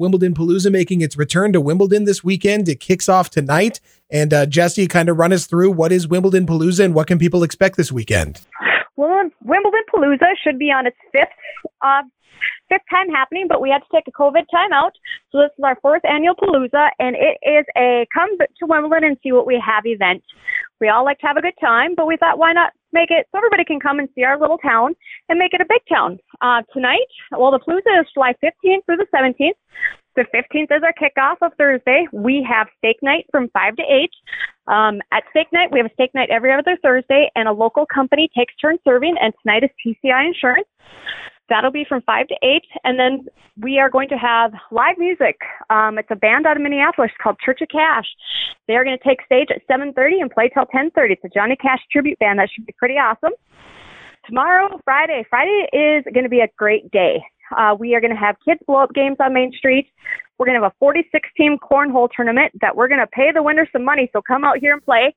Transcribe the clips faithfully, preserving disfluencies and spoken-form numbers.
Wimbledon Palooza making its return to Wimbledon this weekend. It kicks off tonight. And uh, Jesse, kind of run us through what is Wimbledon Palooza and what can people expect this weekend? Well, Wimbledon Palooza should be on its fifth uh, fifth time happening, but we had to take a COVID time out. So this is our fourth annual Palooza, and it is a come to Wimbledon and see what we have event. We all like to have a good time, but we thought, why not make it so everybody can come and see our little town and make it a big town. Uh, tonight, well, the Palooza is July fifteenth through the seventeenth. The fifteenth is our kickoff of Thursday. We have steak night from five to eight. Um, at steak night, we have a steak night every other Thursday, and a local company takes turns serving, and tonight is T C I Insurance. That'll be from five to eight, and then we are going to have live music. Um, it's a band out of Minneapolis called Church of Cash. They are going to take stage at seven thirty and play till ten thirty. It's a Johnny Cash tribute band. That should be pretty awesome. Tomorrow, Friday. Friday is going to be a great day. Uh, we are going to have kids blow-up games on Main Street. We're going to have a forty-six team cornhole tournament that we're going to pay the winners some money, so come out here and play.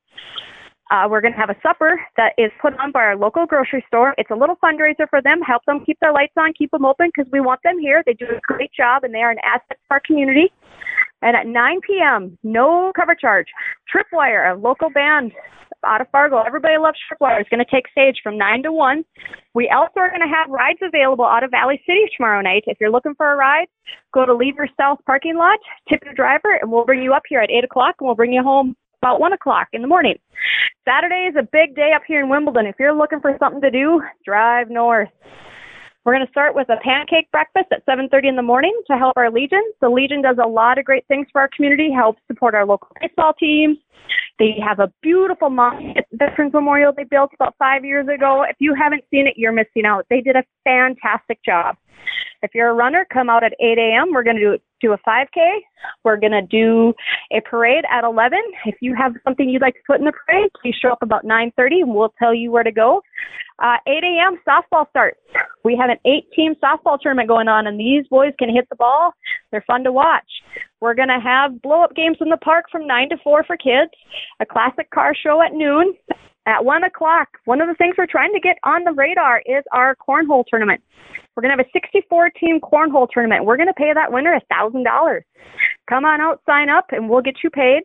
Uh, we're going to have a supper that is put on by our local grocery store. It's a little fundraiser for them, help them keep their lights on, keep them open, because we want them here. They do a great job, and they are an asset to our community. And at nine p.m., no cover charge, Tripwire, a local band out of Fargo. Everybody loves Tripwire. Is going to take stage from nine to one. We also are going to have rides available out of Valley City tomorrow night. If you're looking for a ride, go to Lever South parking lot, tip your driver, and we'll bring you up here at eight o'clock, and we'll bring you home about one o'clock in the morning. Saturday is a big day up here in Wimbledon. If you're looking for something to do, drive north. We're going to start with a pancake breakfast at seven thirty in the morning to help our Legion. The Legion does a lot of great things for our community, helps support our local baseball teams. They have a beautiful monument, Veterans Memorial they built about five years ago. If you haven't seen it, you're missing out. They did a fantastic job. If you're a runner, come out at eight a.m. We're going to do, do a five K. We're going to do a parade at eleven. If you have something you'd like to put in the parade, please show up about nine thirty, and we'll tell you where to go. Uh, eight a.m. softball starts. We have an eight-team softball tournament going on, and these boys can hit the ball. They're fun to watch. We're going to have blow-up games in the park from nine to four for kids, a classic car show at noon. At one o'clock, one of the things we're trying to get on the radar is our cornhole tournament. We're going to have a sixty-four team cornhole tournament. We're going to pay that winner one thousand dollars. Come on out, sign up, and we'll get you paid.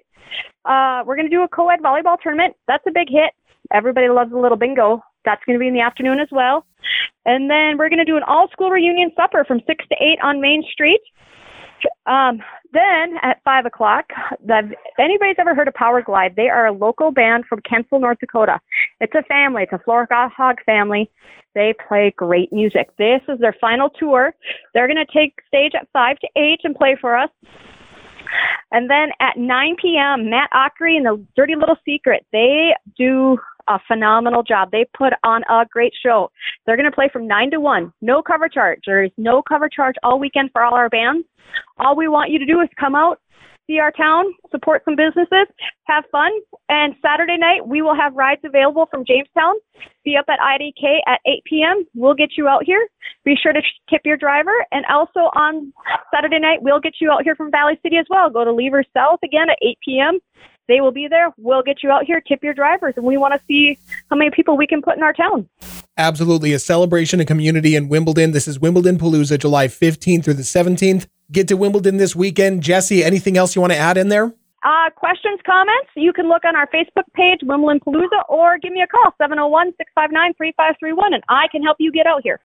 Uh, we're going to do a co-ed volleyball tournament. That's a big hit. Everybody loves a little bingo. That's going to be in the afternoon as well. And then we're going to do an all-school reunion supper from six to eight on Main Street. Um, then at five o'clock, the, if anybody's ever heard of Power Glide, they are a local band from Kensal, North Dakota. It's a family. It's a Flora Hog family. They play great music. This is their final tour. They're going to take stage at five to eight and play for us. And then at nine p.m., Matt Ockery and the Dirty Little Secret, they do a phenomenal job. They put on a great show. They're going to play from nine to one. No cover charge. There is no cover charge all weekend for all our bands. All we want you to do is come out, see our town, support some businesses, have fun. And Saturday night, we will have rides available from Jamestown. Be up at I D K at eight p.m. We'll get you out here. Be sure to tip your driver. And also on Saturday night, we'll get you out here from Valley City as well. Go to Lever South again at eight p.m. They will be there. We'll get you out here, tip your drivers, and we want to see how many people we can put in our town. Absolutely. A celebration and community in Wimbledon. This is Wimbledon Palooza, July fifteenth through the seventeenth. Get to Wimbledon this weekend. Jesse, anything else you want to add in there? Uh, questions, comments, you can look on our Facebook page, Wimbledon Palooza, or give me a call, seven oh one, six five nine, three five three one, and I can help you get out here.